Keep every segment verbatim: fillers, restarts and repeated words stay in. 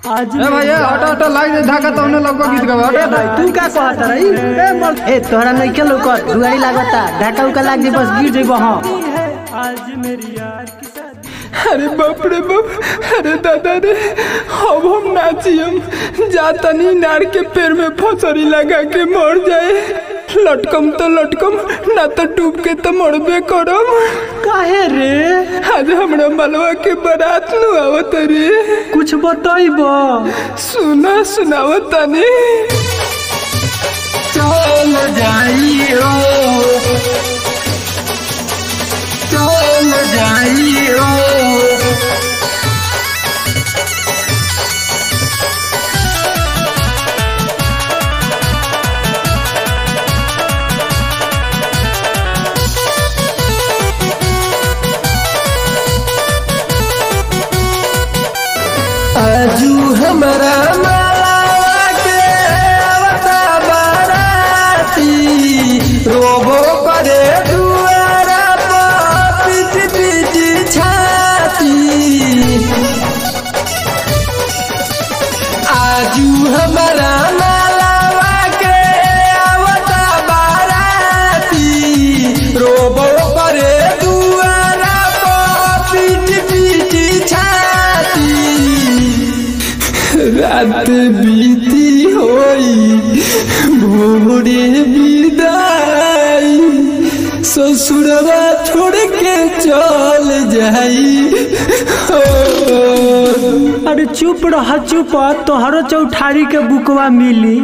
आज ए भैया हटा हटा लाइन धाका त उन्हें लगवा गीत गावा हटा भाई तू का कहत रही ए मर ए तोहरा नहीं के लोग दुआरी लागता ढाका उका लाग जे बस गिर जइबो हां आज मेरी यार की शादी। अरे बाप रे बाप अरे दादा रे अब हम नाचियम जाता नहीं नार के पैर में फसरी लगा के मर जाए लटकम तो लटकम ना तो डूब के तो मरबे करम। काहे रे आज हमरा मलवा के बारात नु आवत रे कुछ बताइबो सुना सुनावत तनी चल जाइयो चल जाइयो आजू हमरा माला के आवता बाराती रोबो करे दुआरा पर पीट पीट छाती आजू हमरा माला के आवता बाराती रोबो करे दुआरा पर पीट पीट छाती रात बीती होई भोरे विदाई ससुरवा छोड़ के चल जाई। अरे चुप रह चुप तोहरो चौठारी के बुकवा मिली।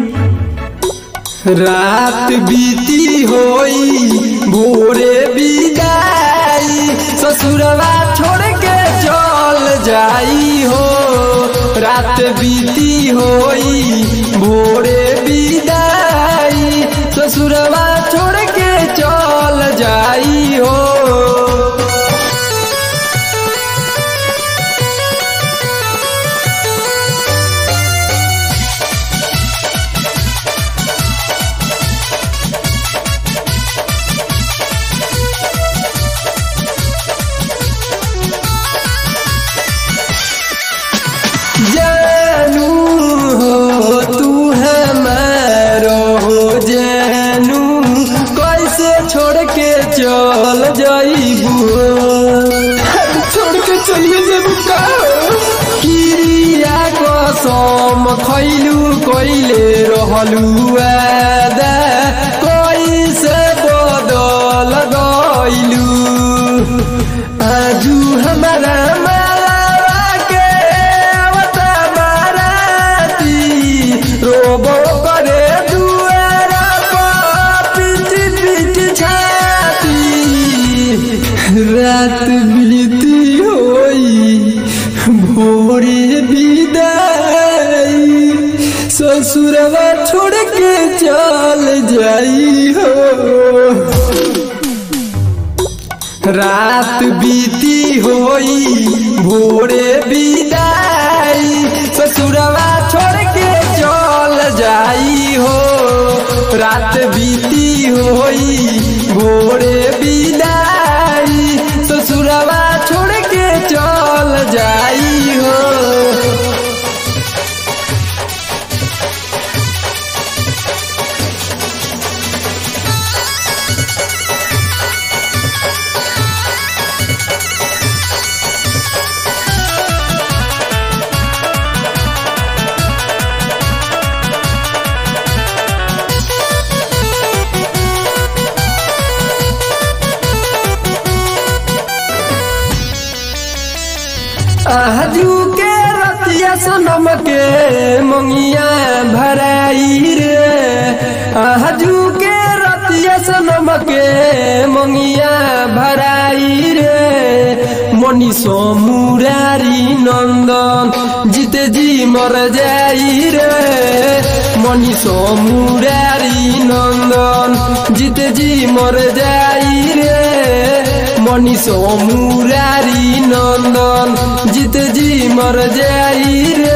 रात बीती होई भोरे विदाई ससुरवा छोड़ के चल जाई हो रात बीती होई भोरे विदाई ससुरवा छोड़ के चल जाई हो। जानू हो तू हमारो हो जानू कैसे छोड़ के चल जाइबू छोड़ के चलिए जब का किरिया कसम खैलू कइले रहलू वादा कैसे बदल गइलू आजू हमारा रोबो करे दुआरा पर पीट पीट छाती रात बीती होई भोरे विदाई ससुरवा छोड़ के चल जाई हो रात बीती होई भोरे विदाई ससुरवा छोड़ के चल जाई हो रात बीती होई भोरे विदाई ससुरवा छोड़ के चल जाई हो। आजू के रतिया सनम के मंगिया भराई रे आजू के रतिया सनम के मंगिया भराई रे मनीषो मुरारी नंदन जीते जी मर जाई रे मनीषो मुरारी नंदन जीते जी मर जाई रे मनीषो मुरारी नंदन जीत जी मर जाई रे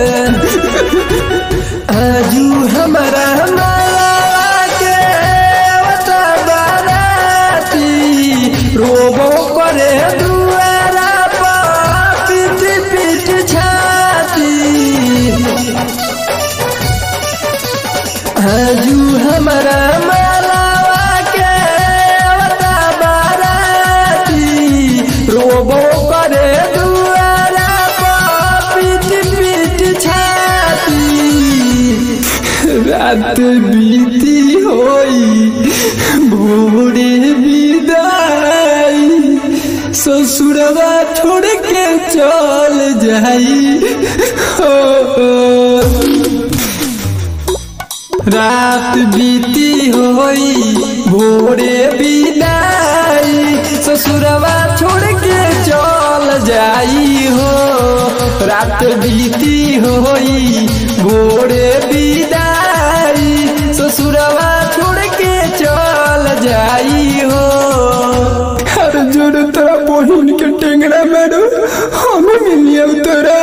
आजू हमारा माला के आवता बाराती रोबो करे दुआरा पर पीट पीट छाती रात बीती होई भोरे विदाई ससुरवा छोड़ के चल जाई हो। रात बीती होई भोरे विदाई ससुरवा छोड़ के चल जाई हो। रात बीती होई भोरे विदाई ससुरवा छोड़ के चल जाई हो। अरे जोड़ तोरा बहिन के टेंगरा मारो हमें मिलिया तोरा